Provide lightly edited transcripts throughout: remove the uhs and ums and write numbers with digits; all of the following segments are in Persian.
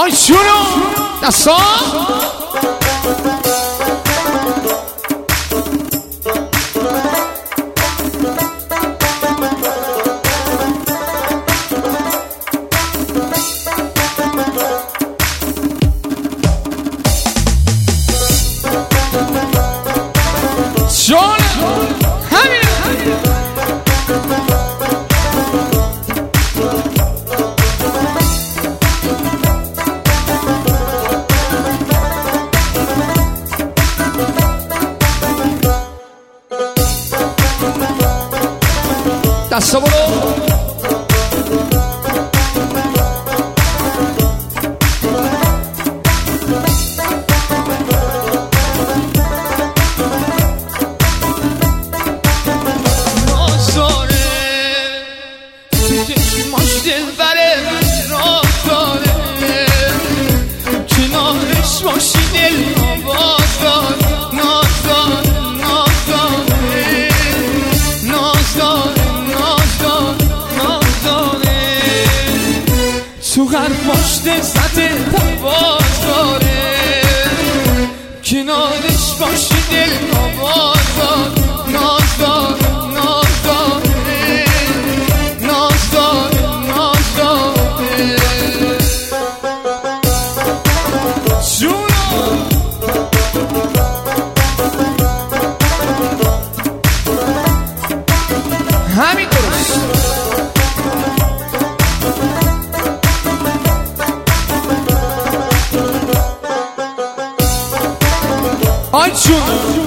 آی جونو دستا جون همین دستا برو تو حرفاش زده پرواز داره کنارش باشی دل آواز داره ناز داره ناز داره ناز داره ناز داره جونو همین درست آی جون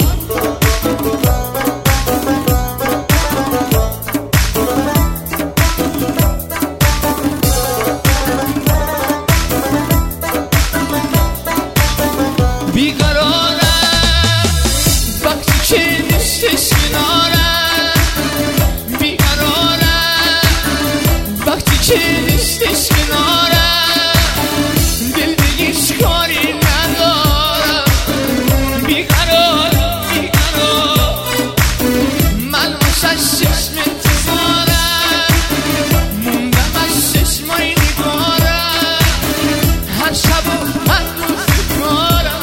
بیقرارم وقتی که نیستش کنارم بیقرارم وقتی که نیستش کنارم دل به هیچ کاری ندارم بیقرار من واسش چشم انتظارم موندم از چشمای نگارم هر شب و هر روز کارم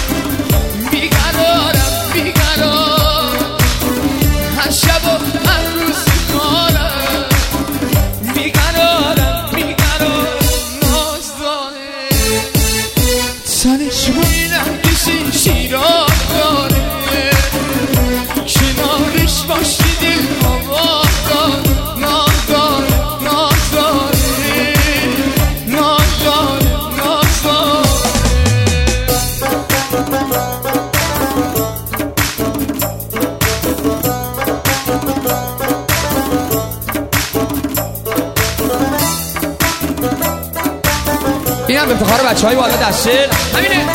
بیقرار هر شب و هر روز کارم بیقرارم ناز داره سرش بوینم کسی شیران داره کنارش باشی دل آواز داره ناز داره ناز داره ناز داره ناز داره این هم افتخار بچه های بالا دسته همینه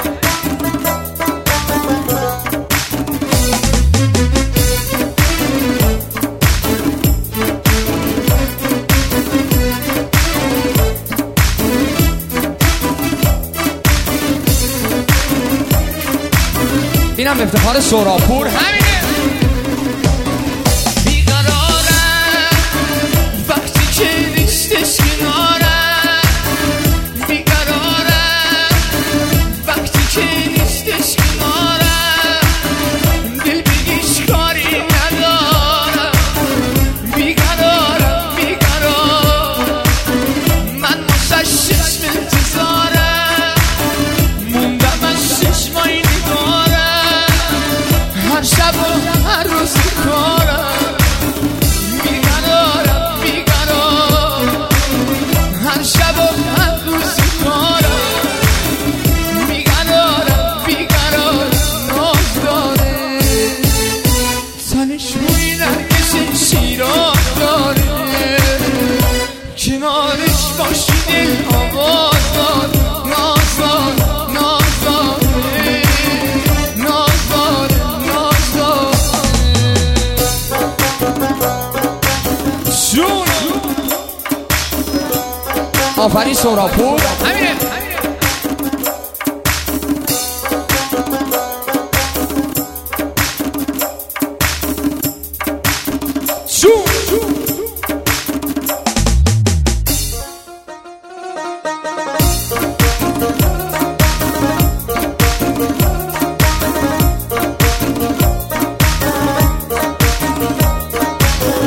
این هم افتخار سوراپور همینه بیقرارم وقتی که نیستش کنارم بیقرارم وقتی که نیستش کنارم دل به هیچ کاری ندارم بیقرارم من واسش چشم انتظارم موندم از چشمای نگارم هر شب و هر روز کارم بیقرارم هر شب و هر روز کارم بیقرارم ناز داره سنش موی نرگس شیران داره کنارش باشی دل آواز داره ناز داره ناز داره ناز داره ناز داره جون آفرین سوراپور همینه جون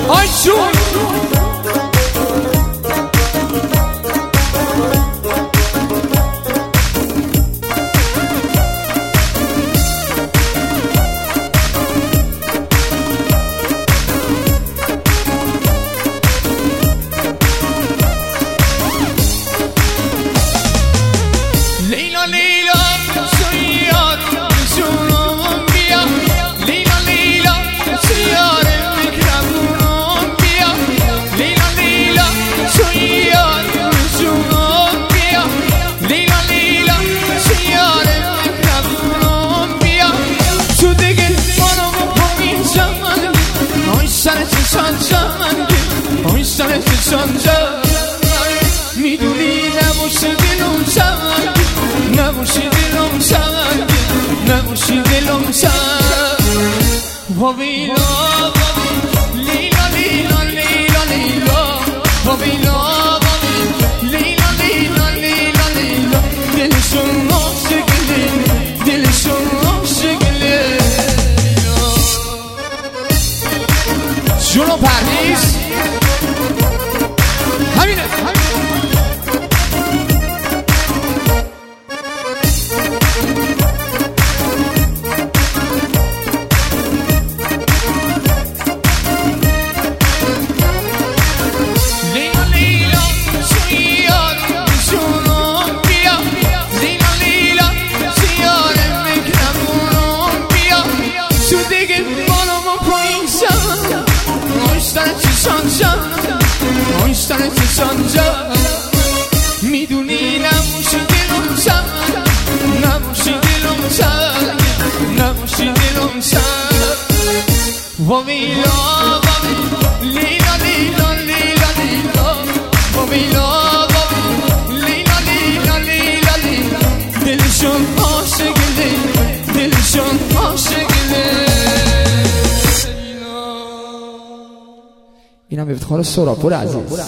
آیشون لیلا لیلا سیار جونم بیا لیلا لیلا سیار مهربونم بیا لیلا لیلا سیار جونم بیا لیلا لیلا سیار مهربونم بیا تو دیگه منو پایین زمان آی سر چشان زمان آی سر چشان زمان میدونی نباشه دلم زمان نباشی دلم سنگ نباشی دلم سنگ وابیلا لیلا لیلا لیلا لیلا وابیلا لیلا لیلا لیلا لیلا دلشون عاشقه دلشون عاشقه جونو پردیس همینه آیستن چشان جان میدونی نباشی دلم سنگ نباشی دلم سنگ نباشی دلم سنگ وابیلا لیلا لیلا لیلا لیلا وابیلا لیلا لیلا لیلا لیلا دلشون عاشقه دلشون عاشقه اینم افتخار سراپور عزیز.